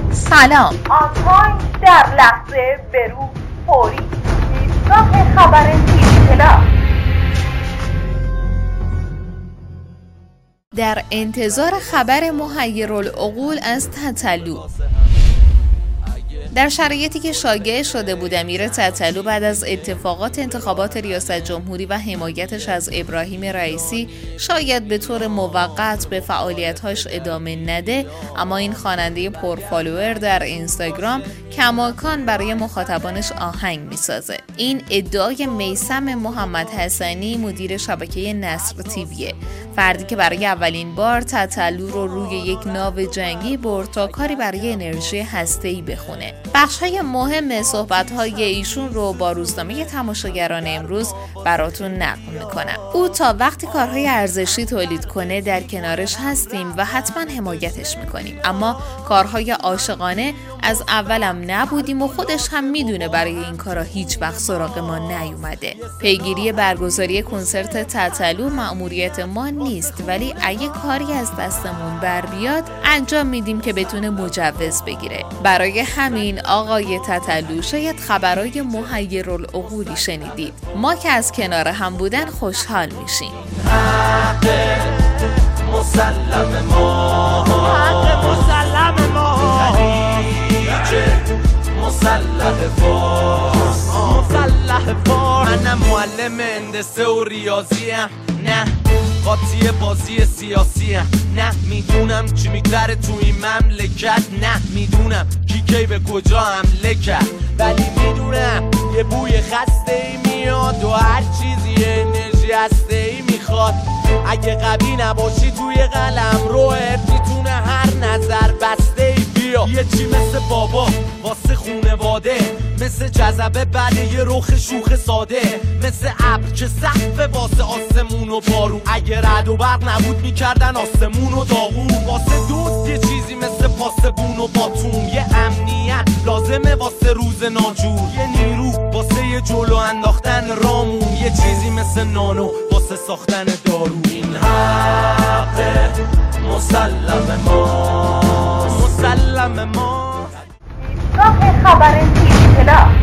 سلام. آنلاین در لحظه برو فوری ایستگاه خبر تیوی. در انتظار خبر محیرالعقول از تتلو. در شرایطی که شایع شده بود امیر تتلو بعد از اتفاقات انتخابات ریاست جمهوری و حمایتش از ابراهیم رئیسی شاید به طور موقت به فعالیت‌هاش ادامه نده، اما این خواننده پرفالوور در اینستاگرام کماکان برای مخاطبانش آهنگ میسازه. این ادعای میثم محمد حسنی مدیر شبکه نصر تیویه، فردی که برای اولین بار تتلو رو روی یک ناو جنگی برد تا کاری برای انرژی هسته‌ای بخونه. بخش‌های مهم صحبت‌های ایشون رو با روزنامه تماشاگران امروز براتون نقل می‌کنم. او تا وقتی کارهای ارزشی تولید کنه در کنارش هستیم و حتما حمایتش می‌کنیم، اما کارهای عاشقانه از اولم نبودیم و خودش هم میدونه برای این کارا هیچ وقت سراغ ما نیومده. پیگیری برگزاری کنسرت تتلو مأموریت ما نیست، ولی اگه کاری از دستمون بر بیاد انجام میدیم که بتونه مجوز بگیره. برای همین آقای تتلو شاید خبرای محیرالعقولی شنیدید. ما که از کنار هم بودن خوشحال میشیم. حق مسلم ما، حق مسلم ما، مسلح فارس، مسلح فارس. منم معلم هندسه و ریاضیم، نه قاطی بازی سیاسی هم. نه میدونم چی میگذره تو این مملکت، نه میدونم کی به کجا حمله کرد، ولی میدونم یه بوی خسته ای میاد و هر چیزی انرژی هسته ای میخواد. اگه قوی نباشی توی قلم روت میتونه هر نظر بسته ای بیا. یه چی مثل بابا واسه خونواده، مثل جذبه بله یه رخ شوخ ساده، مثل ابر که سقف واسه آسمون و بارون. اگه رعد و برق نبود میکردن آسمون و داغون. واسه دوست یه چیزی مثل پاسبون و باتون، یه امنیت لازمه واسه روز ناجور، یه نیرو واسه یه جلو انداختن رامون، یه چیزی مثل نانو واسه ساختن دارو. این حق مسلم ما، مسلم ما. ایستگاه خبر تیوی.